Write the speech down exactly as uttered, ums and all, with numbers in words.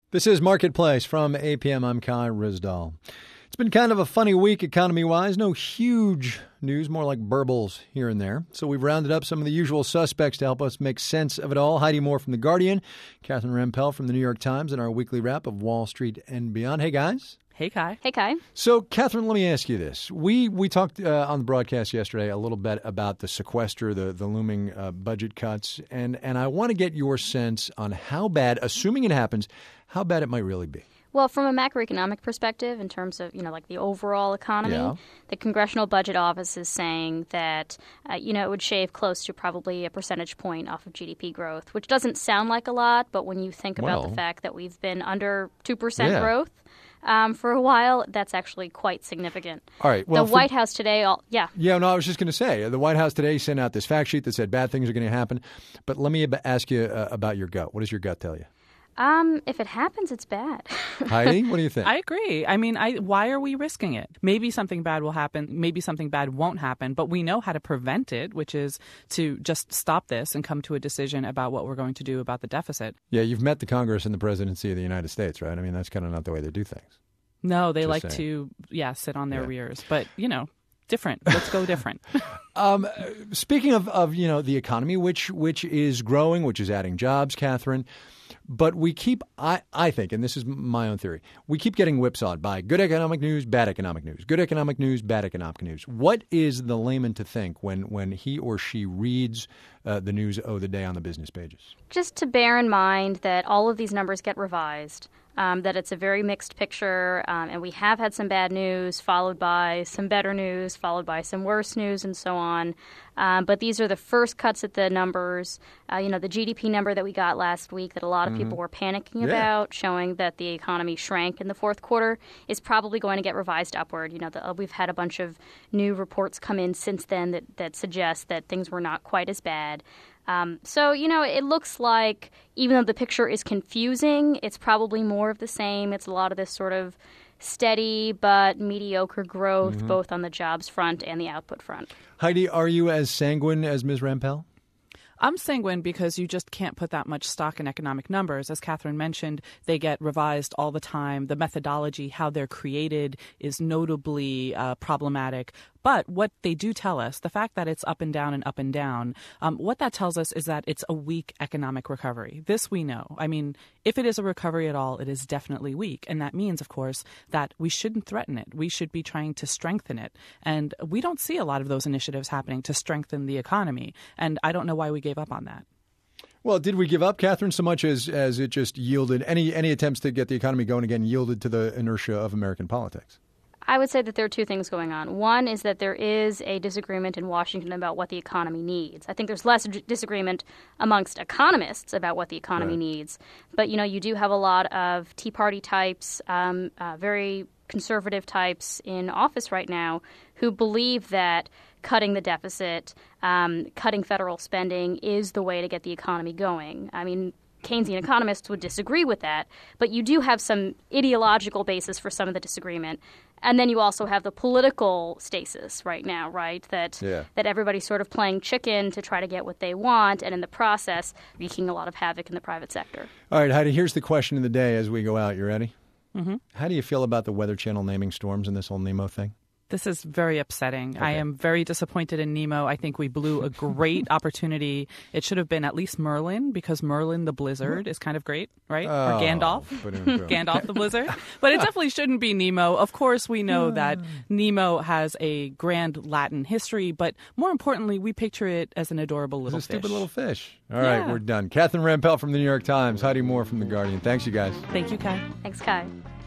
This is Marketplace from A P M. I'm Kai Rizdal. It's been kind of a funny week economy-wise. No huge news, more like burbles here and there. So we've rounded up some of the usual suspects to help us make sense of it all. Heidi Moore from The Guardian, Catherine Rampell from The New York Times, and our weekly wrap of Wall Street and beyond. Hey, guys. Hey, Kai. Hey, Kai. So, Catherine, let me ask you this. We we talked uh, on the broadcast yesterday a little bit about the sequester, the, the looming uh, budget cuts, and, and I want to get your sense on how bad, assuming it happens, how bad it might really be. Well, from a macroeconomic perspective, in terms of, you know, like the overall economy, Yeah. the Congressional Budget Office is saying that, uh, you know, it would shave close to probably a percentage point off of G D P growth, which doesn't sound like a lot, but when you think about Well, the fact that we've been under two percent Yeah. growth um, for a while, that's actually quite significant. All right. Well, the for- White House today, all, yeah. Yeah, no, I was just going to say, the White House today sent out this fact sheet that said bad things are going to happen. But let me ab- ask you uh, about your gut. What does your gut tell you? Um, if it happens, it's bad. Heidi, what do you think? I agree. I mean, I, why are we risking it? Maybe something bad will happen. Maybe something bad won't happen. But we know how to prevent it, which is to just stop this and come to a decision about what we're going to do about the deficit. Yeah, you've met the Congress and the presidency of the United States, right? I mean, that's kind of not the way they do things. No, they Just like saying. to, yeah, sit on their Yeah. rears. But, you know, different. Let's go different. Um, speaking of, of, you know, the economy, which which is growing, which is adding jobs, Catherine, but we keep, I, I think, and this is my own theory, we keep getting whipsawed by good economic news, bad economic news, good economic news, bad economic news. What is the layman to think when, when he or she reads uh, the news of the day on the business pages? Just to bear in mind that all of these numbers get revised, um, that it's a very mixed picture, um, and we have had some bad news followed by some better news, followed by some worse news, and so on. Um, but these are the first cuts at the numbers. Uh, you know, the G D P number that we got last week that a lot of people were panicking Yeah. about, showing that the economy shrank in the fourth quarter, is probably going to get revised upward. You know, the, uh, we've had a bunch of new reports come in since then that, that suggest that things were not quite as bad. Um, so, you know, it looks like even though the picture is confusing, it's probably more of the same. It's a lot of this sort of steady but mediocre growth, Mm-hmm. both on the jobs front and the output front. Heidi, are you as sanguine as Miz Rampell? I'm sanguine because you just can't put that much stock in economic numbers. As Catherine mentioned, they get revised all the time. The methodology, how they're created, is notably uh, problematic. But what they do tell us, the fact that it's up and down and up and down, um, what that tells us is that it's a weak economic recovery. This we know. I mean, if it is a recovery at all, it is definitely weak. And that means, of course, that we shouldn't threaten it. We should be trying to strengthen it. And we don't see a lot of those initiatives happening to strengthen the economy. And I don't know why we gave up on that. Well, did we give up, Catherine, so much as, as it just yielded, any any attempts to get the economy going again yielded to the inertia of American politics? I would say that there are two things going on. One is that there is a disagreement in Washington about what the economy needs. I think there's less d- disagreement amongst economists about what the economy Right. needs. But, you know, you do have a lot of Tea Party types, um, uh, very conservative types in office right now who believe that cutting the deficit, um, cutting federal spending is the way to get the economy going. I mean, Keynesian economists would disagree with that, but you do have some ideological basis for some of the disagreement. And then you also have the political stasis right now, right? That Yeah. that everybody's sort of playing chicken to try to get what they want, and in the process, wreaking a lot of havoc in the private sector. All right, Heidi, here's the question of the day as we go out. You ready? Mm-hmm. How do you feel about the Weather Channel naming storms and this whole Nemo thing? This is very upsetting. I Okay. am very disappointed in Nemo. I think we blew a great opportunity. It should have been at least Merlin, because Merlin the Blizzard is kind of great, right? Oh, or Gandalf. ba-dum-dum. Gandalf the Blizzard. But it definitely shouldn't be Nemo. Of course, we know that Nemo has a grand Latin history, but more importantly, we picture it as an adorable little It's a fish. stupid little fish. All right, Yeah. we're done. Catherine Rampell from The New York Times, Heidi Moore from The Guardian. Thanks, you guys. Thank you, Kai. Thanks, Kai.